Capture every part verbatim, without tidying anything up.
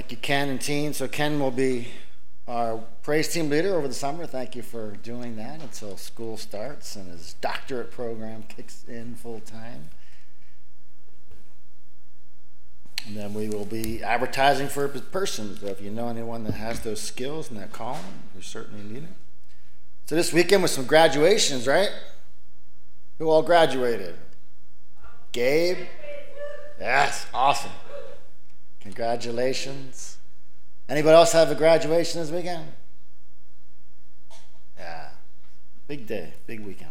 Thank you, Ken and team. So Ken will be our praise team leader over the summer. Thank you for doing that until school starts and his doctorate program kicks in full time. And then we will be advertising for a person. So if you know anyone that has those skills and that calling, we certainly need it. So this weekend was some graduations, right? Who all graduated? Gabe? Yes, awesome. Congratulations. Anybody else have a graduation this weekend? Yeah, big day, big weekend.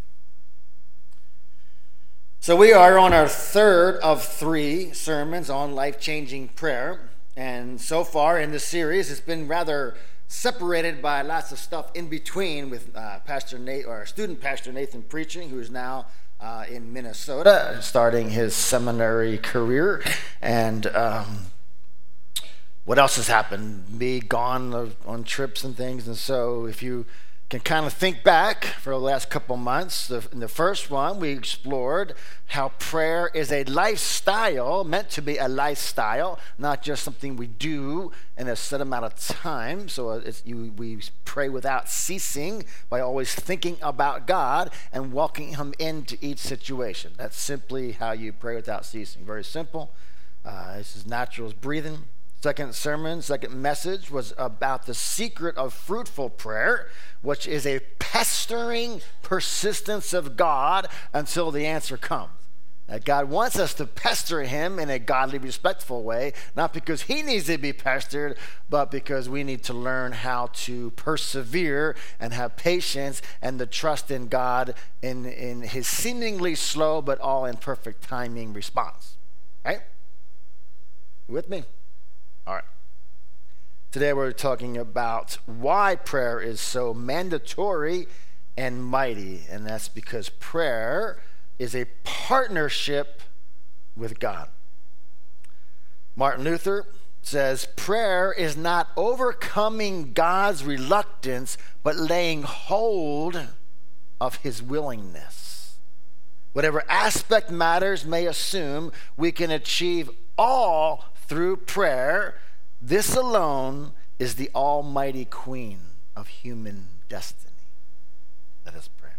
So we are on our third of three sermons on life-changing prayer. And so far in this series, it's been rather separated by lots of stuff in between with uh, Pastor Nate, or student Pastor Nathan preaching, who is now uh, in Minnesota, starting his seminary career. And um, what else has happened? Me gone on trips and things. And so if you can kind of think back for the last couple months, the, in the first one, we explored how prayer is a lifestyle, meant to be a lifestyle, not just something we do in a set amount of time. So it's, you, we pray without ceasing by always thinking about God and walking him into each situation. That's simply how you pray without ceasing. Very simple. Uh, it's as natural as breathing. Second sermon, second message was about the secret of fruitful prayer, which is a pestering persistence of God until the answer comes. Now, God wants us to pester him in a godly, respectful way, not because he needs to be pestered, but because we need to learn how to persevere and have patience and the trust in God in, in his seemingly slow but all in perfect timing response. Right? You with me? All right. Today we're talking about why prayer is so mandatory and mighty, and that's because prayer is a partnership with God. Martin Luther says, prayer is not overcoming God's reluctance, but laying hold of his willingness. Whatever aspect matters may assume, we can achieve all through prayer. This alone is the almighty queen of human destiny. Let us pray.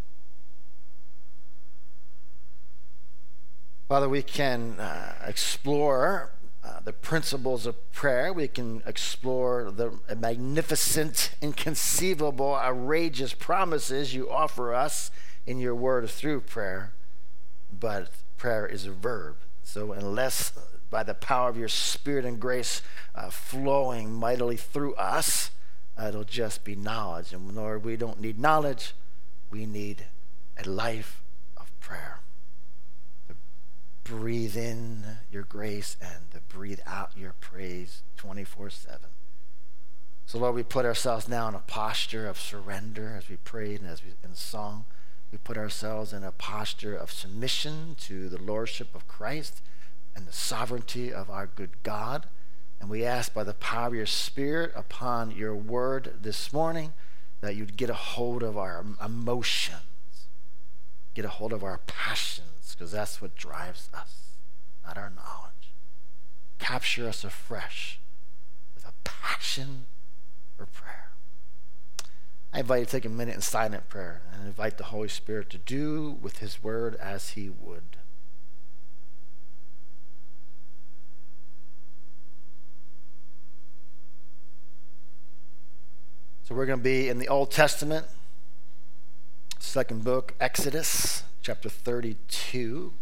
Father, we can uh, explore uh, the principles of prayer. We can explore the magnificent, inconceivable, outrageous promises you offer us in your word through prayer. But prayer is a verb. So unless by the power of your Spirit and grace uh, flowing mightily through us, uh, it'll just be knowledge. And Lord, we don't need knowledge. We need a life of prayer. To breathe in your grace and to breathe out your praise twenty-four seven. So Lord, we put ourselves now in a posture of surrender as we prayed and as we in song. We put ourselves in a posture of submission to the lordship of Christ and the sovereignty of our good God. And we ask by the power of your Spirit upon your word this morning that you'd get a hold of our emotions, get a hold of our passions, because that's what drives us, not our knowledge. Capture us afresh with a passion for prayer. I invite you to take a minute in silent prayer and invite the Holy Spirit to do with his word as he would. So we're going to be in the Old Testament, second book, Exodus, chapter thirty-two.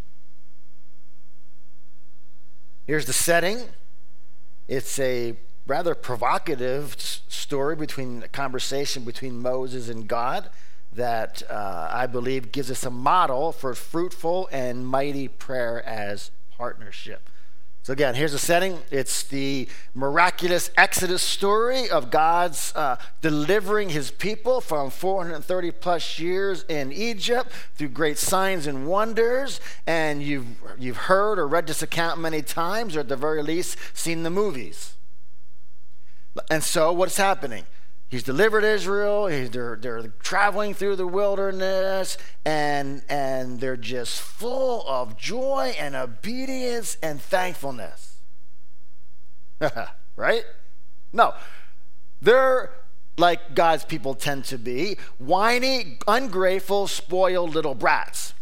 Here's the setting. It's a rather provocative story between a conversation between Moses and God that uh, I believe gives us a model for fruitful and mighty prayer as partnership. So again, here's the setting. It's the miraculous Exodus story of God's uh, delivering his people from four hundred thirty plus years in Egypt through great signs and wonders. And you've, you've heard or read this account many times, or at the very least, seen the movies. And so what's happening? He's delivered Israel. He's, they're, they're traveling through the wilderness, and, and they're just full of joy and obedience and thankfulness. right? No. They're like God's people tend to be, whiny, ungrateful, spoiled little brats.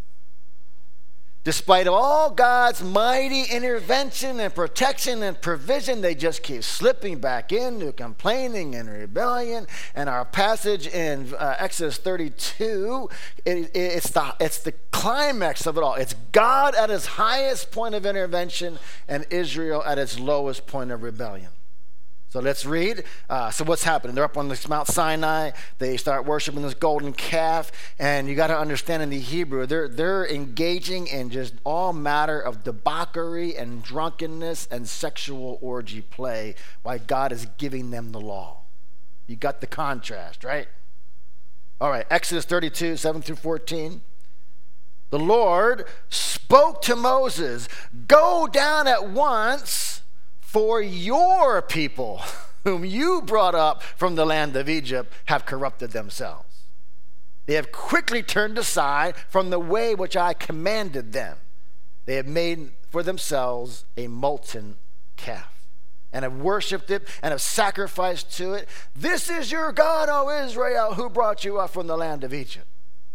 Despite all God's mighty intervention and protection and provision, they just keep slipping back into complaining and rebellion. And our passage in uh, Exodus thirty-two, it, it's, the, it's the climax of it all. It's God at his highest point of intervention and Israel at its lowest point of rebellion. So let's read. Uh, so what's happening? They're up on this Mount Sinai. They start worshiping this golden calf. And you got to understand in the Hebrew, they're, they're engaging in just all matter of debauchery and drunkenness and sexual orgy play while God is giving them the law. You got the contrast, right? All right, Exodus thirty-two, seven through fourteen. The Lord spoke to Moses, "Go down at once, for your people, whom you brought up from the land of Egypt, have corrupted themselves. They have quickly turned aside from the way which I commanded them. They have made for themselves a molten calf, and have worshipped it, and have sacrificed to it. This is your God, O Israel, who brought you up from the land of Egypt."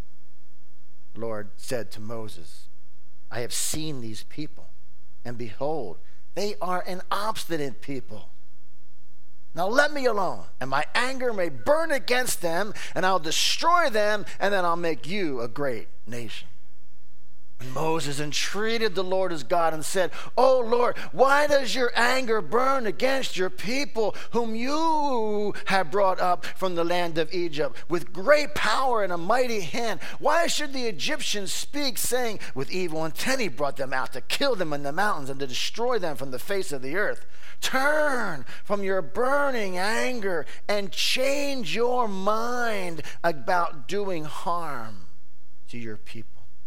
The Lord said to Moses, "I have seen these people, and behold, they are an obstinate people. Now let me alone, and my anger may burn against them, and I'll destroy them, and then I'll make you a great nation." And Moses entreated the Lord his God and said, "O Lord, why does your anger burn against your people, whom you have brought up from the land of Egypt with great power and a mighty hand? Why should the Egyptians speak, saying, with evil intent he brought them out to kill them in the mountains and to destroy them from the face of the earth? Turn from your burning anger and change your mind about doing harm to your people.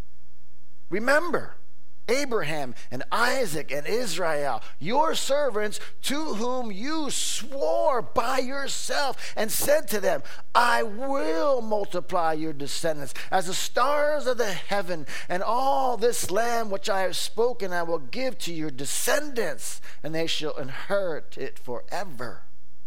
Remember Abraham and Isaac and Israel, your servants, to whom you swore by yourself and said to them, I will multiply your descendants as the stars of the heaven, and all this land which I have spoken I will give to your descendants, and they shall inherit it forever."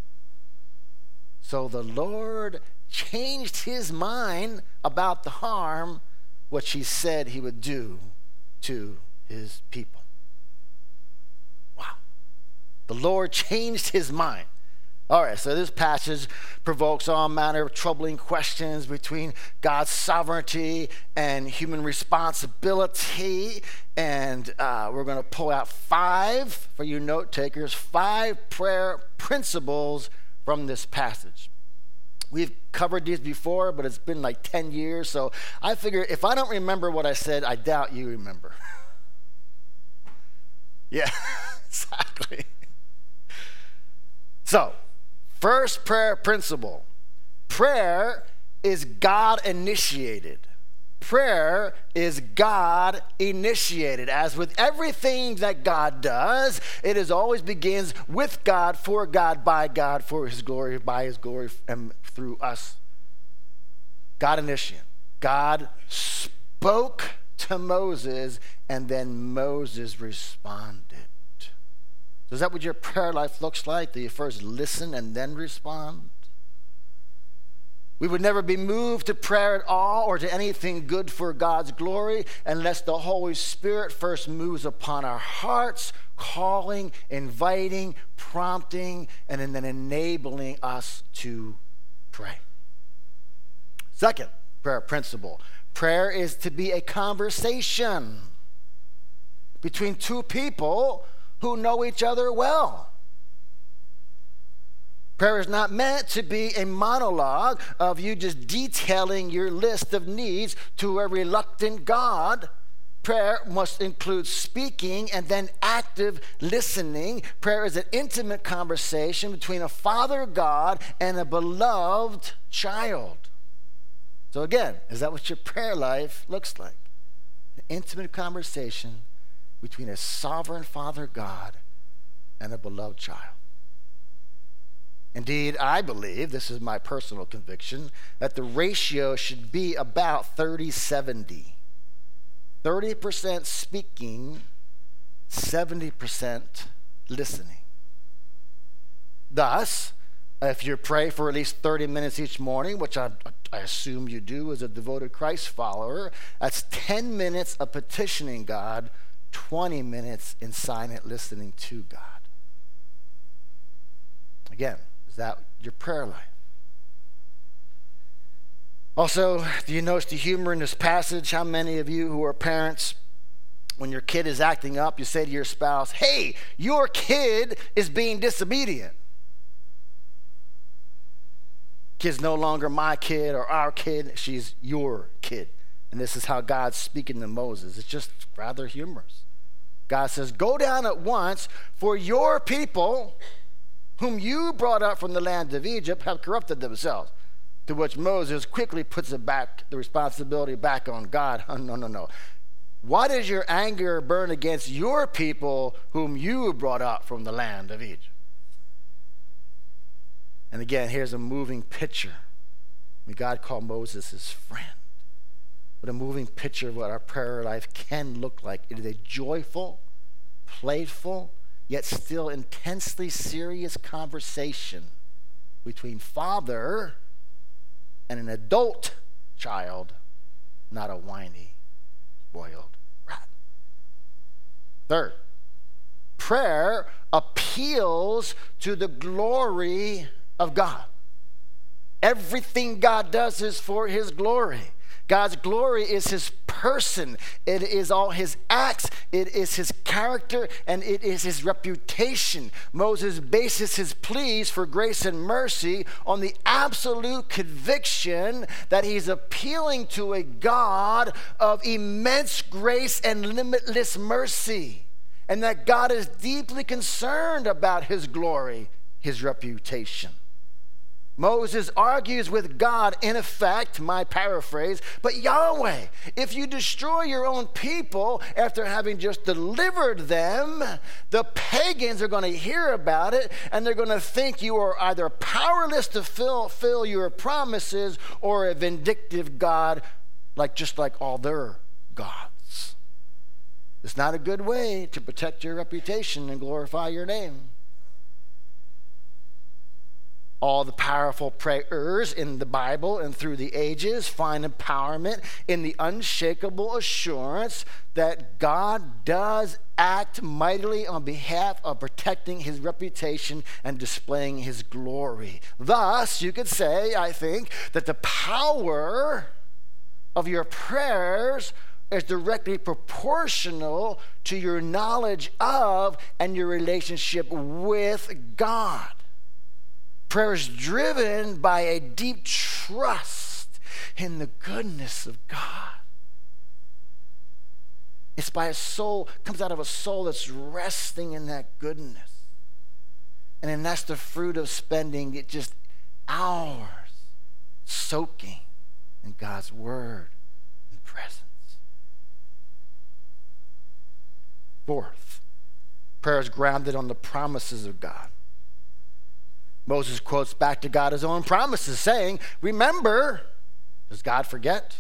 So the Lord changed his mind about the harm which he said he would do to his people. Wow. The Lord changed his mind. All right, so this passage provokes all manner of troubling questions between God's sovereignty and human responsibility. And uh, we're going to pull out five, for you note takers, five prayer principles from this passage. We've covered these before, but it's been like ten years, so I figure if I don't remember what I said, I doubt you remember. Yeah, exactly. So, first prayer principle. Prayer is God-initiated. Prayer is God-initiated. As with everything that God does, it is always begins with God, for God, by God, for his glory, by his glory, and through us. God-initiated. God spoke to Moses, and then Moses responded. So is that what your prayer life looks like? Do you first listen and then respond? We would never be moved to prayer at all or to anything good for God's glory unless the Holy Spirit first moves upon our hearts, calling, inviting, prompting, and then enabling us to pray. Second prayer principle. Prayer is to be a conversation between two people who know each other well. Prayer is not meant to be a monologue of you just detailing your list of needs to a reluctant God. Prayer must include speaking and then active listening. Prayer is an intimate conversation between a Father God and a beloved child. So again, is that what your prayer life looks like? An intimate conversation between a sovereign Father God and a beloved child. Indeed, I believe, this is my personal conviction, that the ratio should be about thirty seventy. thirty percent speaking, seventy percent listening. Thus, if you pray for at least thirty minutes each morning, which I, I assume you do as a devoted Christ follower, that's ten minutes of petitioning God, twenty minutes in silent listening to God. Again, is that your prayer life? Also, do you notice the humor in this passage? How many of you who are parents, when your kid is acting up, you say to your spouse, hey, your kid is being disobedient. Kid's no longer my kid or our kid, she's your kid. And this is how God's speaking to Moses. It's just rather humorous. God says, go down at once, for your people, whom you brought up from the land of Egypt, have corrupted themselves. To which Moses quickly puts it back, the responsibility back on God. Oh, no, no, no. Why does your anger burn against your people whom you brought up from the land of Egypt? And again, here's a moving picture. May God call Moses his friend. But a moving picture of what our prayer life can look like. It is a joyful, playful, yet still intensely serious conversation between father and an adult child, not a whiny, spoiled rat. Third, prayer appeals to the glory of God. Everything God does is for his glory. God's glory is his person. It is all his acts. It is his character, and it is his reputation. Moses bases his pleas for grace and mercy on the absolute conviction that he's appealing to a God of immense grace and limitless mercy, and that God is deeply concerned about his glory, his reputation. Moses argues with God, in effect, my paraphrase, but Yahweh, if you destroy your own people after having just delivered them, the pagans are going to hear about it, and they're going to think you are either powerless to fulfill your promises or a vindictive God, like just like all their gods. It's not a good way to protect your reputation and glorify your name. All the powerful prayers in the Bible and through the ages find empowerment in the unshakable assurance that God does act mightily on behalf of protecting his reputation and displaying his glory. Thus, you could say, I think, that the power of your prayers is directly proportional to your knowledge of and your relationship with God. Prayer is driven by a deep trust in the goodness of God. It's by a soul, comes out of a soul that's resting in that goodness. And then that's the fruit of spending it just hours soaking in God's word and presence. Fourth, prayer is grounded on the promises of God. Moses quotes back to God his own promises, saying, remember, does God forget?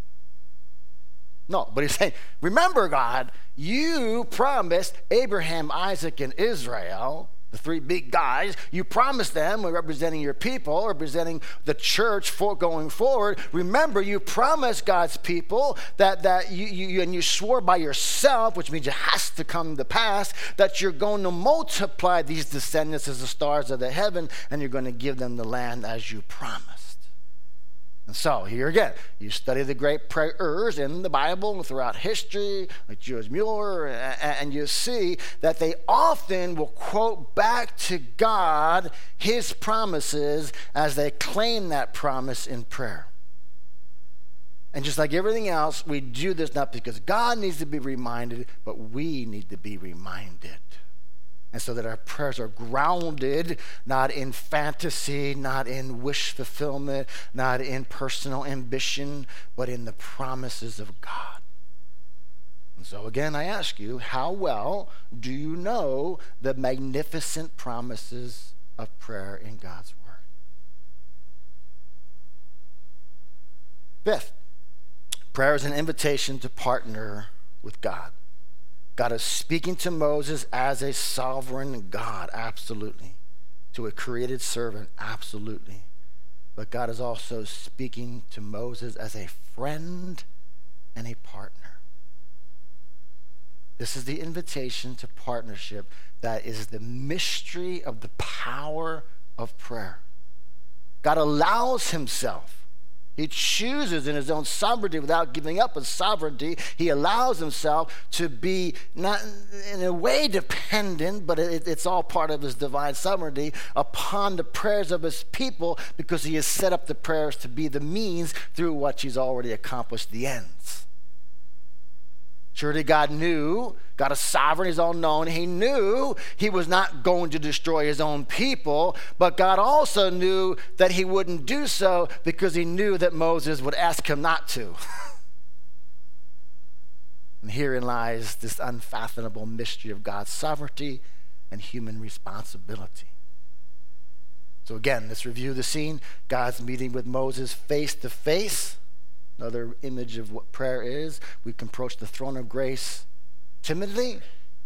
No, but he's saying, remember, God, you promised Abraham, Isaac, and Israel, the three big guys, you promised them, representing your people, representing the church for going forward. Remember, you promised God's people that, that you, you, and you swore by yourself, which means it has to come to pass, that you're going to multiply these descendants as the stars of the heaven, and you're going to give them the land as you promised. And so, here again, you study the great prayers in the Bible and throughout history, like George Mueller, and you see that they often will quote back to God his promises as they claim that promise in prayer. And just like everything else, we do this not because God needs to be reminded, but we need to be reminded. And so that our prayers are grounded not in fantasy, not in wish fulfillment, not in personal ambition, but in the promises of God. And so again, I ask you, how well do you know the magnificent promises of prayer in God's word? Fifth, prayer is an invitation to partner with God. God is speaking to Moses as a sovereign God, absolutely, to a created servant, absolutely. But God is also speaking to Moses as a friend and a partner. This is the invitation to partnership that is the mystery of the power of prayer. God allows himself. He chooses in his own sovereignty without giving up his sovereignty. He allows himself to be not in a way dependent, but it, it's all part of his divine sovereignty upon the prayers of his people, because he has set up the prayers to be the means through which he's already accomplished the ends. Surely God knew, God is sovereign, he's all known. He knew he was not going to destroy his own people, but God also knew that he wouldn't do so because he knew that Moses would ask him not to. And herein lies this unfathomable mystery of God's sovereignty and human responsibility. So again, let's review the scene. God's meeting with Moses face to face. Another image of what prayer is. We can approach the throne of grace timidly,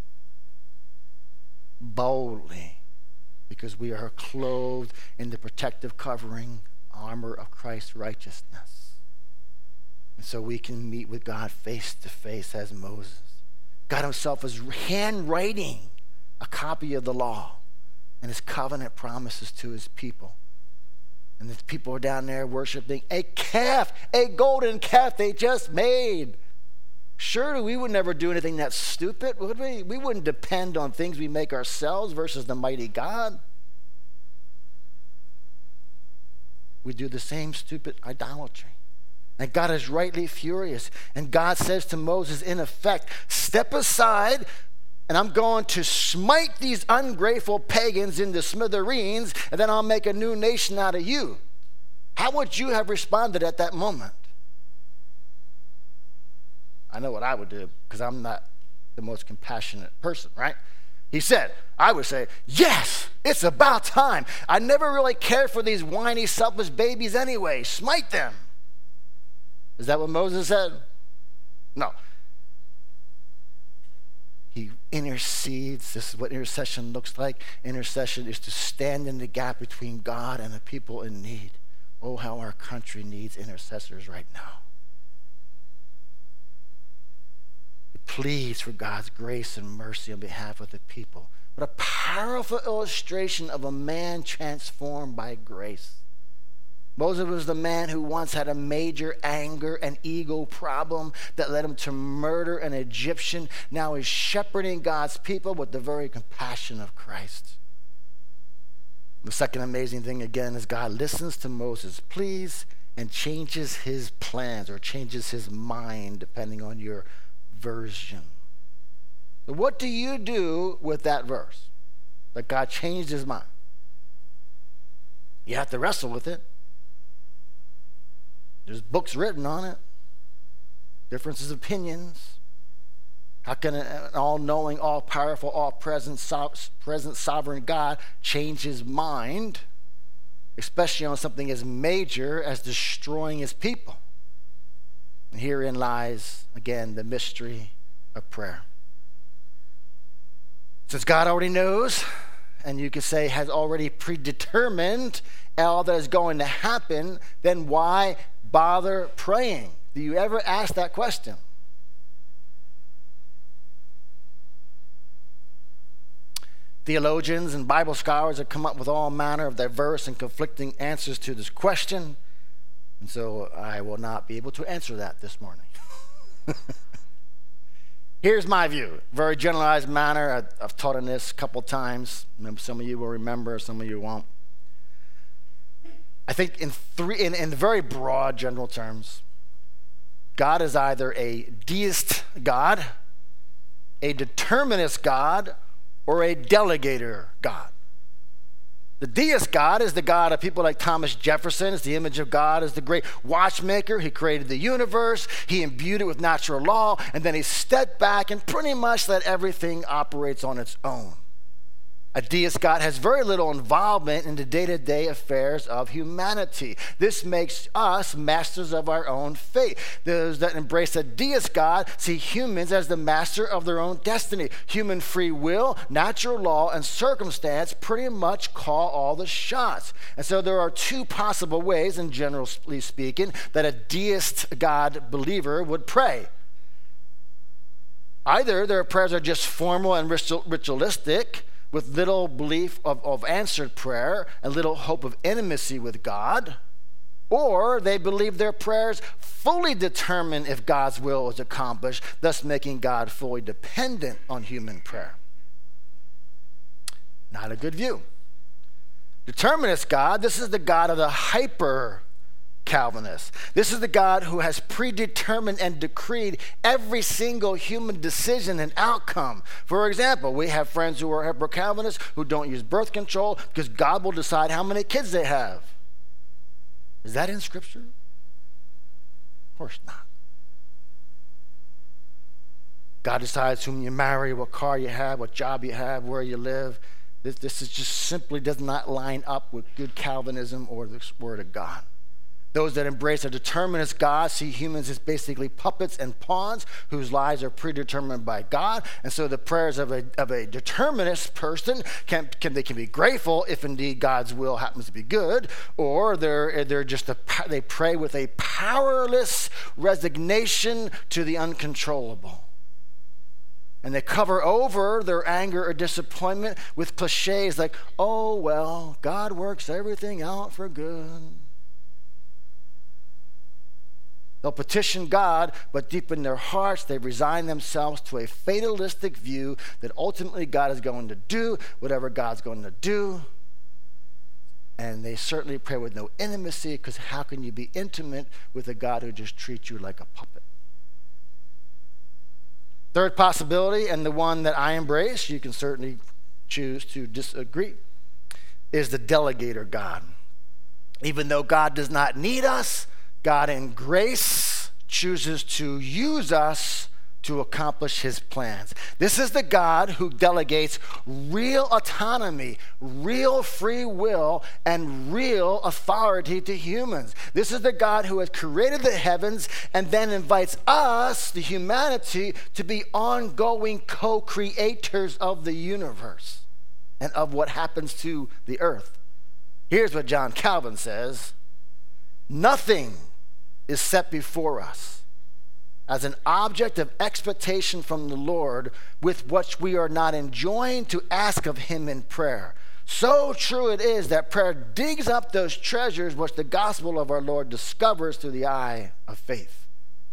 boldly, because we are clothed in the protective covering armor of Christ's righteousness. And so we can meet with God face to face as Moses. God himself is handwriting a copy of the law and his covenant promises to his people. And the people are down there worshiping a calf, a golden calf they just made. Surely we would never do anything that stupid, would we? We wouldn't depend on things we make ourselves versus the mighty God. We do the same stupid idolatry. And God is rightly furious. And God says to Moses, in effect, step aside, and I'm going to smite these ungrateful pagans into smithereens, and then I'll make a new nation out of you. How would you have responded at that moment? I know what I would do, because I'm not the most compassionate person, right? He said, I would say, yes, it's about time. I never really cared for these whiny, selfish babies anyway. Smite them. Is that what Moses said? No. He intercedes. This is what intercession looks like. Intercession is to stand in the gap between God and the people in need. Oh, how our country needs intercessors right now. He pleads for God's grace and mercy on behalf of the people. What a powerful illustration of a man transformed by grace. Moses was the man who once had a major anger and ego problem that led him to murder an Egyptian. Now he's shepherding God's people with the very compassion of Christ. The second amazing thing, again, is God listens to Moses' pleas and changes his plans or changes his mind, depending on your version. So what do you do with that verse? That God changed his mind. You have to wrestle with it. There's books written on it. Differences of opinions. How can an all-knowing, all-powerful, all-present, so- present sovereign God change his mind, especially on something as major as destroying his people? And herein lies, again, the mystery of prayer. Since God already knows, and you could say has already predetermined all that is going to happen, then why bother praying? Do you ever ask that question? Theologians and Bible scholars have come up with all manner of diverse and conflicting answers to this question, and so I will not be able to answer that this morning. Here's my view, very generalized manner. I've, I've taught on this a couple times. Some of you will remember, some of you won't. I think in three, in, in very broad general terms, God is either a deist God, a determinist God, or a delegator God. The deist God is the God of people like Thomas Jefferson. It's the image of God as the great watchmaker. He created the universe. He imbued it with natural law. And then he stepped back and pretty much let everything operate on its own. A deist God has very little involvement in the day-to-day affairs of humanity. This makes us masters of our own fate. Those that embrace a deist God see humans as the master of their own destiny. Human free will, natural law, and circumstance pretty much call all the shots. And so there are two possible ways, in generally speaking, that a deist God believer would pray. Either their prayers are just formal and ritualistic, with little belief of, of answered prayer and little hope of intimacy with God, or they believe their prayers fully determine if God's will is accomplished, thus making God fully dependent on human prayer. Not a good view. Determinist God, this is the God of the hyper Calvinist. This is the God who has predetermined and decreed every single human decision and outcome. For example, we have friends who are hyper Calvinists who don't use birth control because God will decide how many kids they have. Is that in Scripture? Of course not. God decides whom you marry, what car you have, what job you have, where you live. This, this is just simply does not line up with good Calvinism or the Word of God. Those that embrace a determinist God see humans as basically puppets and pawns whose lives are predetermined by God. And so the prayers of a, of a determinist person, can, can they can be grateful if indeed God's will happens to be good, or they're, they're just a, they pray with a powerless resignation to the uncontrollable. And they cover over their anger or disappointment with cliches like, oh, well, God works everything out for good. They'll petition God, but deep in their hearts, they resign themselves to a fatalistic view that ultimately God is going to do whatever God's going to do. And they certainly pray with no intimacy, because how can you be intimate with a God who just treats you like a puppet? Third possibility, and the one that I embrace, you can certainly choose to disagree, is the delegator God. Even though God does not need us, God in grace chooses to use us to accomplish his plans. This is the God who delegates real autonomy, real free will, and real authority to humans. This is the God who has created the heavens and then invites us, the humanity, to be ongoing co-creators of the universe and of what happens to the earth. Here's what John Calvin says: nothing is set before us as an object of expectation from the Lord with which we are not enjoined to ask of him in prayer. So true it is that prayer digs up those treasures which the gospel of our Lord discovers through the eye of faith.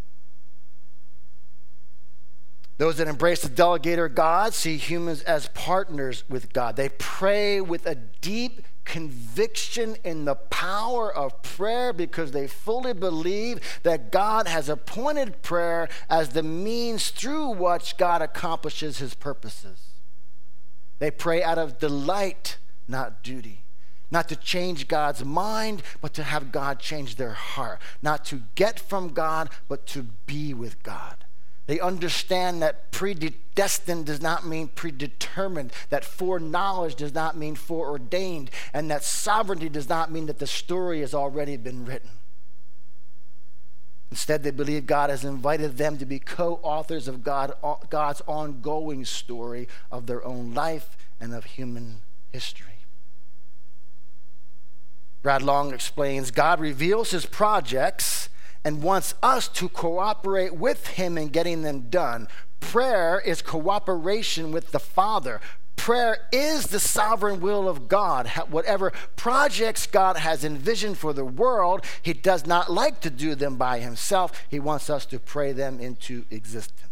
Those that embrace the delegator God see humans as partners with God. They pray with a deep conviction in the power of prayer because they fully believe that God has appointed prayer as the means through which God accomplishes his purposes. They pray out of delight, not duty. Not to change God's mind, but to have God change their heart. Not to get from God, but to be with God. They understand that predestined does not mean predetermined, that foreknowledge does not mean foreordained, and that sovereignty does not mean that the story has already been written. Instead, they believe God has invited them to be co-authors of God, God's ongoing story of their own life and of human history. Brad Long explains, God reveals his projects and wants us to cooperate with him in getting them done. Prayer is cooperation with the Father. Prayer is the sovereign will of God. Whatever projects God has envisioned for the world, he does not like to do them by himself. He wants us to pray them into existence.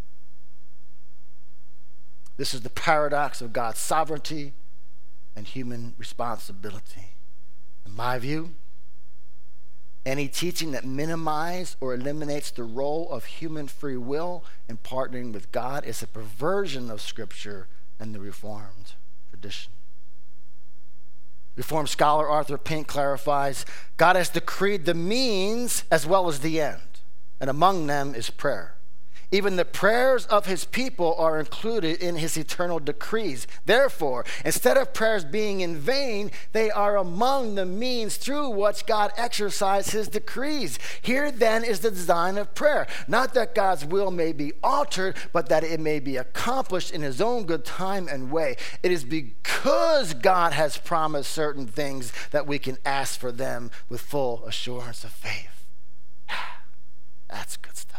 This is the paradox of God's sovereignty and human responsibility. In my view, any teaching that minimizes or eliminates the role of human free will in partnering with God is a perversion of Scripture and the Reformed tradition. Reformed scholar Arthur Pink clarifies, God has decreed the means as well as the end, and among them is prayer. Even the prayers of his people are included in his eternal decrees. Therefore, instead of prayers being in vain, they are among the means through which God exercised his decrees. Here then is the design of prayer. Not that God's will may be altered, but that it may be accomplished in his own good time and way. It is because God has promised certain things that we can ask for them with full assurance of faith. That's good stuff.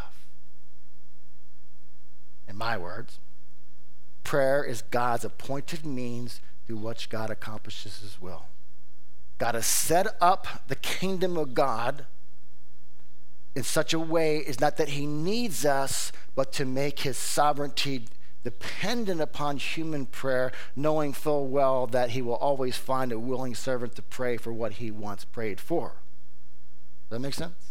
In my words, prayer is God's appointed means through which God accomplishes his will. God has set up the kingdom of God in such a way is not that he needs us, but to make his sovereignty dependent upon human prayer, knowing full well that he will always find a willing servant to pray for what he wants prayed for. Does that make sense?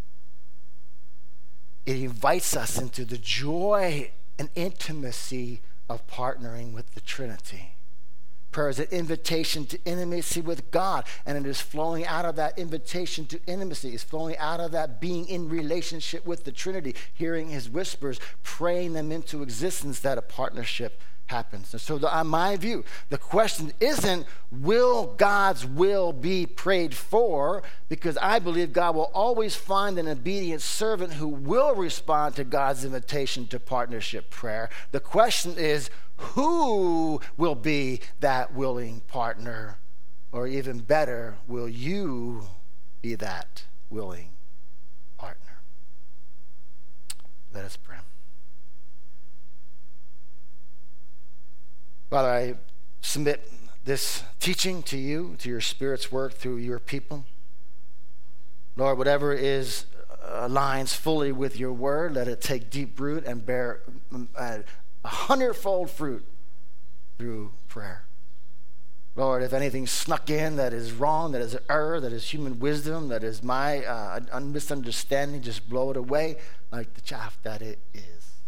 It invites us into the joy and intimacy of partnering with the Trinity. Prayer is an invitation to intimacy with God, and it is flowing out of that invitation to intimacy. It's flowing out of that being in relationship with the Trinity, hearing his whispers, praying them into existence, that a partnership happens. And so, the, on my view, the question isn't, will God's will be prayed for? Because I believe God will always find an obedient servant who will respond to God's invitation to partnership prayer. The question is, who will be that willing partner? Or even better, will you be that willing partner? Let us pray. Father, I submit this teaching to you, to your Spirit's work through your people. Lord, whatever is uh, aligns fully with your word, let it take deep root and bear uh, a hundredfold fruit through prayer. Lord, if anything snuck in that is wrong, that is an error, that is human wisdom, that is my uh, misunderstanding, just blow it away like the chaff that it is.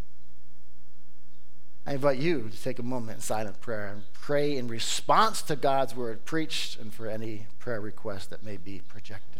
I invite you to take a moment in silent prayer and pray in response to God's word preached and for any prayer request that may be projected.